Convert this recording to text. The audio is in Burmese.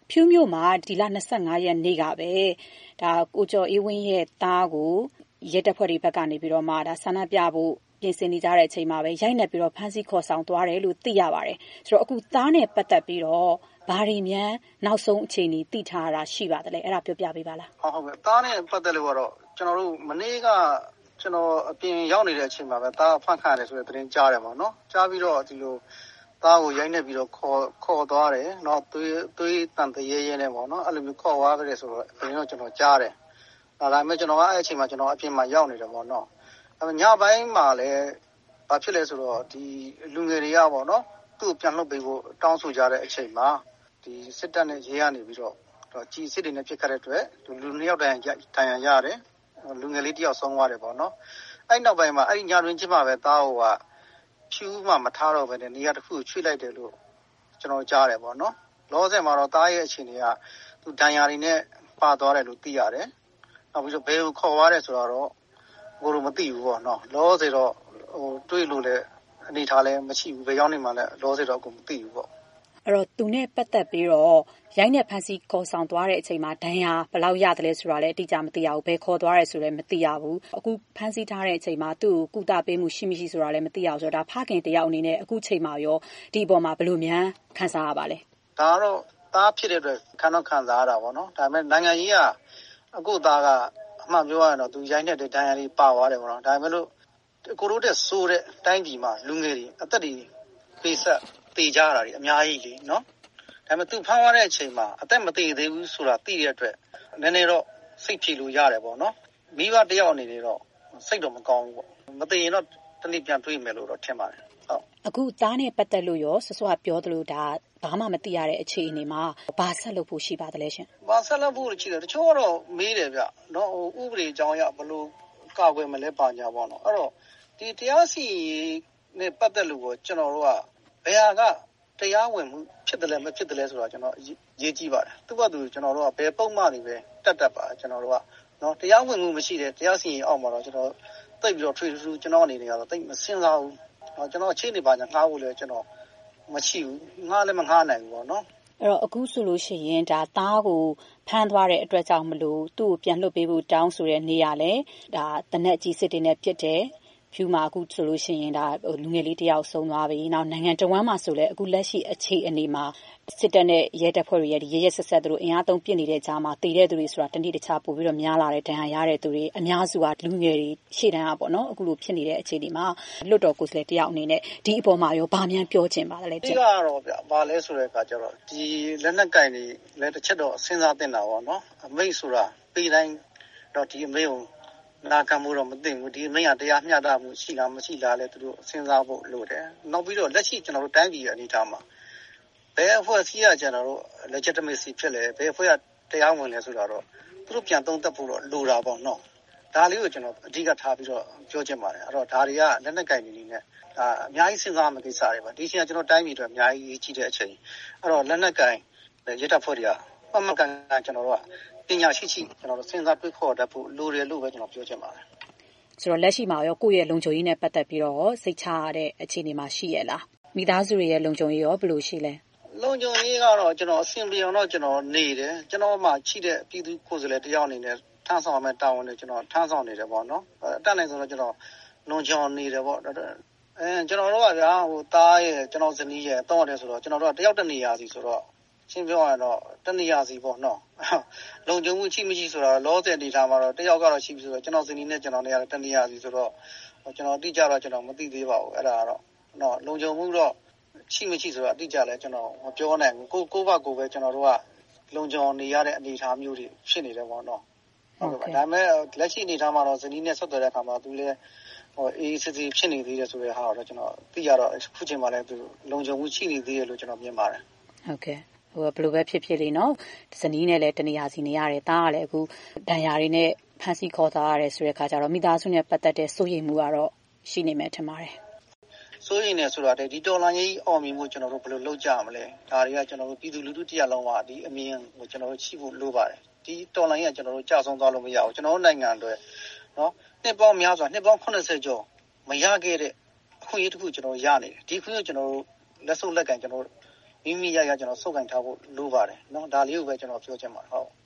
ဖြူးမြို့မှာဒီလ25ရက်နေ့ကပဲဒါကိုကျော်အေးဝင်းရဲ့သားကိုရဲတပ်ဖွဲ့တွေဘက်ကနေပြီးတော့မှဒါဆန္ဒပြဖို့ပြင်ဆင်နေကြတဲ့အချိန်မှာပဲရိုက်နှက်ပြီးတော့ဖမ်းဆီးခေါ်ဆောင်သွားတယ်လို့သိရပါတယ်ဆိုတော့အခုသားနဲ့ပတ်သက်ပြီးတော့ဘာတွေများနောက်ဆုံးအခြေအနေသိထားတာရှိပါသလဲအဲ့ဒါပြောပြပေးပါလားဟုတ်ကဲ့သားနဲ့ပတ်သက်လို့ကတော့ကျွန်တော်တို့မနေ့ကကျွန်တော်အပြင်ရောက်နေတဲ့အချိန်မှာပဲသားဖမ်းခံရတယ်ဆိုတဲ့သတင်းကြားတယ်ပေါ့နော်ကြားပြီးတော့ဒီလိုသားကိုရိုက်နှက်ပြီးတော့ခေါ်သွားတယ်เนาะသွေးတန်တရေရဲနဲ့ပေါ့နော်အဲ့လိုမျိုးခေါ်သွားကြတယ်ဆိုတော့အရင်တော့ကျွန်တော်ကြားတယ်ဒါပေမဲ့ကျွန်တော်ကအဲ့အချိန်မှာကျွန်တော်အပြင်မှာရောက်နေတယ်ပေါ့နော်အဲ့ညပိုင်းမှာလည်းဘာဖြစ်လဲဆိုတော့ဒီလူငယ်တွေကပေါ့နော်သူ့ကိုပြန်လှုပ်ပေးဖို့တောင်းဆိုကြတဲ့အချိန်မှာဒီစစ်တပ်နဲ့ရဲကနေပြီးတော့ကြီးစစ်တွေနဲ့ပြစ်ခတ်တဲ့အတွက်လူနှစ်ယောက်တိုင်ရရတယ်လူငယ်လေးတစ်ယောက်ဆုံးသွားတယ်ပေါ့နော်အဲ့နောက်ပိုင်းမှာအဲ့ညတွင်ချင်းမှာပဲသားဟိုကဖြူးမှမထားတော့ဘဲနဲ့နေရာတစ်ခုကိုချွေလိုက်တယ်လို့ကျွန်တော်ကြားတယ်ပေါ့နော်လောဆယ်မှာတော့သားရဲ့အခြေအနေကသူဒဏ်ရာတွေနဲ့ပါသွားတယ်လို့သိရတယ်နောက်ပြီးတော့ဘယ်ကိုခေါ်သွားတယ်ဆိုတော့ကိုတို့မသိဘူးပေါ့နော်လောဆယ်တော့တွေးလို့လည်းအနေထားလည်းမရှိဘူးဘယ်ရောက်နေမှလည်းလောဆယ်တော့ကိုမသိဘူးပေါ့အဲ့တော့သူနဲ့ပတ်သက်ပြီးတော့ရိုက်နဲ့ဖန်စီခေါ်ဆောင်သွားတဲ့အချိန်မှာဒဏ်ရာဘယ်လောက်ရတယ်လဲဆိုတာလည်းအတိအကျမသိရဘူးဘယ်ခေါ်သွားရဲဆိုလည်းမသိရဘူးအခုဖန်စီထားတဲ့အချိန်မှာသူ့ကိုကုသပေးမှုရှိမရှိဆိုတာလည်းမသိရဘူးဆိုတော့ဒါဖခင်တယောက်အနေနဲ့အခုချိန်မှာရောဒီအပေါ်မှာဘယ်လိုများခံစားရပါလဲဒါကတော့သားဖြစ်တဲ့အတွက်ခံစားရတာပေါ့နော်ဒါပေမဲ့နိုင်ငံကြီးကအခုသားကအမှန်ပြောရရင်တော့သူရိုက်နေတဲ့ဒဏ်ရာတွေပါသွားတယ်ပေါ့နော်ဒါပေမဲ့လို့ကိုတို့တဲ့ဆိုးတဲ့တိုင်းပြည်မှာလူငယ်တွေအသက်တွေပေးဆက်တေကြတာတွေအများကြီးလေနော်ဒါပေမဲ့သူဖမ်းသွားတဲ့အချိန်မှာအသက်မသေးသေးဘူးဆိုတာသိတဲ့အတွက်နည်းနည်းတော့စိတ်ဖြေလို့ရတယ်ပေါ့နော်မိဘတယောက်အနေနဲ့တော့စိတ်တော့မကောင်းဘူးပေါ့မသေးရင်တော့တနည်းပြန်တွေးမယ်လို့တော့ထင်ပါတယ်ဟုတ်အခုသားနဲ့ပတ်သက်လို့ရောဆဆပြောသလိုဒါဘာမှမသိရတဲ့အခြေအနေမှာဘာဆက်လုပ်ဖို့ရှိပါသလဲရှင်ဘာဆက်လုပ်ဖို့ရှိတယ်တချို့ကတော့မေးတယ်ဗျနော်ဥပဒေအကြောင်းအရဘယ်လိုကာကွယ်မလဲပါညာပေါ့နော်အဲ့တော့ဒီတရားစီနဲ့ပတ်သက်လို့ကျွန်တော်တို့ကဘယ်ဟာကတရားဝင်မှုဖြစ်တယ်လဲမဖြစ်တယ်လဲဆိုတာကျွန်တော်ရေးကြည့်ပါတယ်သူ့ဘာသူကျွန်တော်တို့ကဘယ်ပုံမှန်တွေပဲတက်ပါကျွန်တော်တို့ကနော်တရားဝင်မှုမရှိတဲ့တရားစီရင်အောက်မှာတော့ကျွန်တော်တိတ်ပြီးတော့ထွေထူးကျွန်တော်အနေနဲ့ကတော့တိတ်မစင်စားဘူးကျွန်တော်အခြေအနေပါညာငှားဖို့လဲကျွန်တော်မရှိဘူးငှားလည်းမငှားနိုင်ဘူးပေါ့နော်အဲ့တော့အခုဆိုလို့ရှိရင်ဒါသားကိုဖမ်းသွားတဲ့အတွက်ကြောင့်မလို့သူ့ကိုပြန်လွှတ်ပေးဖို့တောင်းဆိုတဲ့နေရလဲဒါတနက်ကြီးစစ်တွေနဲ့ပြစ်တယ်ဖြူမှာအခုဆိုလို့ရှိရင်ဒါလူငယ်လေးတယောက်ဆုံးသွားပြီနောက်နိုင်ငံတော်ဝန်မှာဆိုလဲအခုလက်ရှိအခြေအနေမှာစစ်တပ်နဲ့ရဲတပ်ဖွဲ့တွေရဲ့ဒီရဲဆက်ဆက်သူတို့အင်အားသုံးပစ်နေတဲ့ကြားမှာတည်တဲ့သူတွေဆိုတာတနေ့တခြားပို့ပြီးတော့များလာတဲ့ဒဏ်ရာရတဲ့သူတွေအများစုကလူငယ်တွေရှေ့တန်းကပေါ့နော်အခုလိုဖြစ်နေတဲ့အခြေအနေမှာလွတ်တော်ကိုယ်စားလှယ်တယောက်အနေနဲ့ဒီအပေါ်မှာရောဗာမြန်ပြောချင်ပါသလဲဒီကတော့ဗျဘာလဲဆိုတဲ့အခါကျတော့ဒီလက်နက်ကင်တွေလည်းတစ်ချက်တော့စဉ်းစားသင့်တာပေါ့နော်အမိတ်ဆိုတာပြည်တိုင်းတော့ဒီအမိတ်ကိုနာခံမှုတော့မသိဘူးဒီအမိတ်ကတရားမျှတမှုရှိလားမရှိလားလဲသူတို့စဉ်းစားဖို့လိုတယ်နောက်ပြီးတော့လက်ရှိကျွန်တော်တို့တိုင်းပြည်ရဲ့အနေအထားမှာဘယ်အဖွဲ့အစည်းကကျွန်တော်တို့ legitimacy ဖြစ်လဲဘယ်အဖွဲ့ကတရားဝင်လဲဆိုတာတော့သူတို့ပြန်သုံးသပ်ဖို့တော့လိုတာပေါ့နော်ဒါလေးကိုကျွန်တော်အဓိကထားပြီးတော့ပြောချင်ပါတယ်အဲ့တော့ဒါတွေကလက်နက်ကင်တွေနေနဲ့ဒါအများကြီးစဉ်းစားမှကိစ္စတွေပါဒီချိန်ကကျွန်တော်တိုင်းပြည်အတွက်အများကြီးကြီးတဲ့အချိန်အဲ့တော့လက်နက်ကင်ရတပ်ဖွဲ့တွေကမှန်ကန်ကျွန်တော်တို့ကပညာရှိကျွန်တော်တို့စဉ်းစားတွေးခေါ်တတ်ဖို့လိုတယ်လို့ပဲကျွန်တော်ပြောချင်ပါတယ်ဆိုတော့လက်ရှိမှာရောကိုယ့်ရဲ့လုံခြုံရေးနဲ့ပတ်သက်ပြီးတော့စိတ်ချရတဲ့အခြေအနေမှာရှိရလားမိသားစုတွေရဲ့လုံခြုံရေးရောဘယ်လိုရှိလဲလုံခြုံရေးကတော့ကျွန်တော်အဆင်ပြေအောင်တော့ကျွန်တော်နေတယ်ကျွန်တော်မှချိတဲ့ပြည်သူကိုယ်စားလှယ်တယောက်အနေနဲ့ထမ်းဆောင်မဲ့တာဝန်တွေကျွန်တော်ထမ်းဆောင်နေတယ်ပေါ့နော်အတက်နိုင်ဆိုတော့ကျွန်တော်လုံခြုံနေတယ်ပေါ့ကျွန်တော်တို့ကဗျာဟိုတားရဲ့ကျွန်တော်ဇနီးရဲ့တောင်းရတယ်ဆိုတော့ကျွန်တော်တို့ကတယောက်တနေရာစီဆိုတော့ရှင်းပြောရရင်တော့တနေရာစီပေါ့နော်လုံခြုံမှုရှိမရှိဆိုတော့လောဆယ်အနေထားမှာတော့တယောက်ကတော့ရှိပြီဆိုတော့ကျွန်တော်ဇနီးနဲ့ကျွန်တော်နေရာတနေရာစီဆိုတော့ကျွန်တော်အတိအကျတော့ကျွန်တော်မသိသေးပါဘူးအဲ့ဒါကတော့နော်လုံခြုံမှုတော့ရှိမရှိဆိုတာအတိအကျလဲကျွန်တော်မပြောနိုင်ဘူးကိုဘကိုပဲကျွန်တော်တို့ကလုံခြုံနေရတဲ့အနေအထားမျိုးတွေဖြစ်နေတယ်ပေါ့နော်ဟုတ်ကဲ့ပါဒါပေမဲ့လက်ရှိအနေအထားမှာတော့ဇနီးနဲ့ဆက်သွယ်တဲ့အခါမှာသူလည်းအေးစစ်စစ်ဖြစ်နေသေးတယ်ဆိုတဲ့ဟာတော့ကျွန်တော်သိရတော့ခုချိန်မှာလည်းသူလုံခြုံမှုရှိနေသေးတယ်လို့ကျွန်တော်မြင်ပါတယ်ဟုတ်ကဲ့ဟိုဘယ်လိုပဲဖြစ်ဖြစ်လေးနော်ဇနီးနဲ့လည်းတနေရာစီနေရတယ်တားကလည်းအခုဒဏ်ရာတွေနဲ့ဖမ်းဆီးခေါ်သွားရတယ်ဆိုတဲ့အခါကျတော့မိသားစုနဲ့ပတ်သက်တဲ့စိုးရိမ်မှုကတော့ရှိနေမယ်ထင်ပါတယ်စိုးရိမ်နေဆိုတာဒီတော်လိုင်းကြီးအောင်မြင်မှုကျွန်တော်တို့ဘယ်လိုလုပ်ကြမလဲဒါတွေကကျွန်တော်တို့ပြည်သူလူထုတရားလုံးပါဒီအမြင်ကိုကျွန်တော်တို့ရှိဖို့လိုပါတယ်ဒီတော်လိုင်းကြီးကကျွန်တော်တို့ကြာဆုံးသွားလို့မရဘူးကျွန်တော်တို့နိုင်ငံအတွက်နော်နှစ်ပေါင်းများစွာနှစ်ပေါင်း80ကျော်မရခဲ့တဲ့အခွင့်အရေးတစ်ခုကျွန်တော်ရနေတယ်ဒီခွင့်ကိုကျွန်တော်တို့လက်စုပ်လက်ကင်ကျွန်တော်မိမိရကျွန်တော်ဆုတ်ကင်ထားဖို့လိုပါတယ်နော်ဒါလေးကိုပဲကျွန်တော်ပြောချင်ပါတယ်ဟုတ်